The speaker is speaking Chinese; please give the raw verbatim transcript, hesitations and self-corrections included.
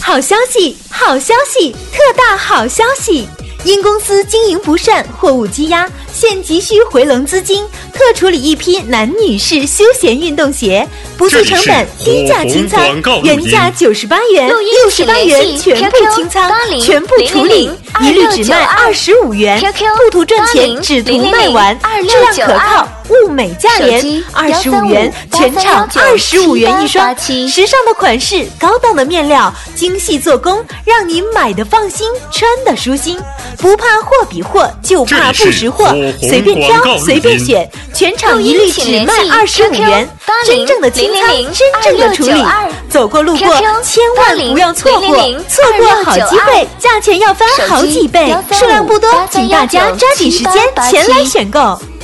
好消息，好消息，特大好消息！因公司经营不善，货物积压，现急需回笼资金，特处理一批男女士休闲运动鞋，不计成本，低价清仓，原价九十八元，六十八元全部清仓，全部处理，一律只卖二十五元，不图赚钱，只图卖完，质量可靠，物美价廉，二十五元，全场二十五元一双，时尚的款式，高档的面料，精细做工，让你买的放心，穿的舒心。不怕货比货，就怕不识货，随便挑，随便选，全场一律只卖二十五元，真正的清仓，真正的处理。走过路过，千万不要错过，错过好机会，价钱要翻好几倍，数量不多，请大家抓紧时间前来选购。